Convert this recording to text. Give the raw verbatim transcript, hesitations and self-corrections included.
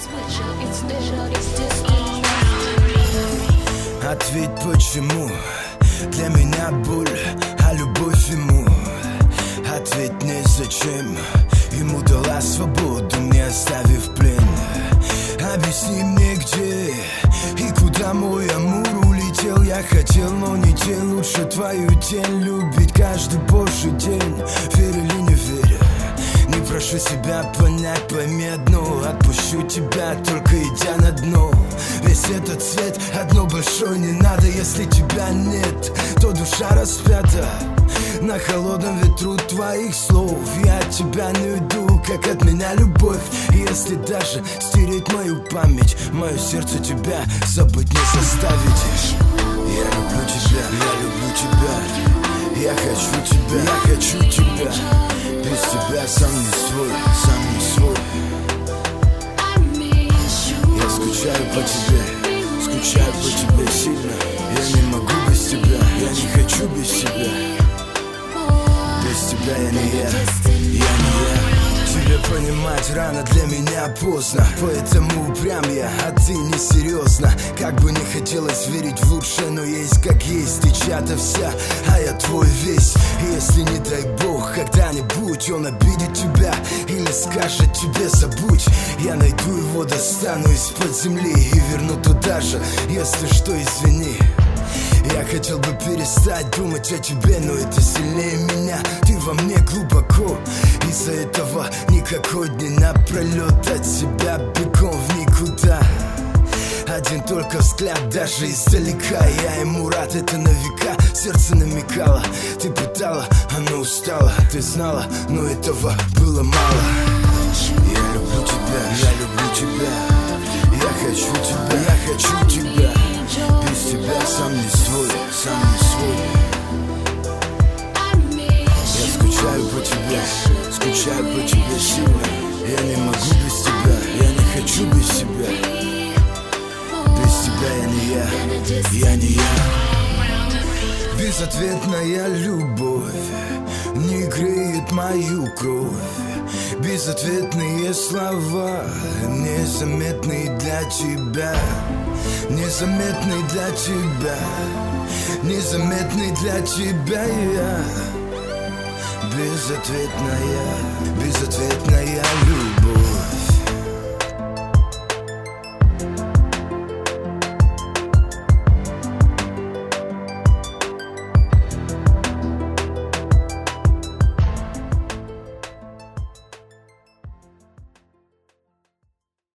Ответь, почему для меня боль, а любовь ему? Ответь мне, зачем ему дала свободу, не оставив плен? Объясни мне, где и куда мой амур улетел. Я хотел, но не те, лучше твою тень любить каждый божий день. Верю или не верю, не прошу себя понять, пойми одно: отпущу тебя, только идя на дно. Весь этот свет одно большое не надо. Если тебя нет, то душа распята на холодном ветру твоих слов. Я от тебя не уйду, как от меня любовь. И если даже стереть мою память, мое сердце тебя забыть не заставить. Я люблю тебя, я люблю тебя, я хочу тебя, я хочу тебя. Без тебя сам не свой, сам не свой. Я скучаю по тебе, скучаю по тебе сильно. Я не могу без тебя, я не хочу без тебя. Без тебя я не я, я не я. Тебе понимать рано, для меня поздно, поэтому упрям я, а ты несерьезно. Как бы не хотелось верить в лучшее, но есть как есть. Ты чья-то вся, а я твой весь. И если, не дай бог, когда-нибудь он обидит тебя или скажет тебе забудь, я найду его, достану из-под земли и верну туда же. Если что, извини. Я хотел бы перестать думать о тебе, но это сильнее меня. Ты во мне глубоко, из-за этого никакой день напролет от себя бегом в никуда. Один только взгляд, даже издалека. Я ему рад, это на века. Сердце намекало, ты пытала, оно устало. Ты знала, но этого было мало. Я люблю тебя, я люблю тебя, я хочу тебя, я хочу тебя. Без тебя сам не свой, сам не свой. Я скучаю по тебе, скучаю по тебе сильно. Я не могу без тебя, я не хочу без тебя. Без тебя я не я, я не я. Безответная любовь не греет мою кровь. Безответные слова, незаметные для тебя, незаметный для тебя, незаметный для тебя я. Безответная, безответная любовь.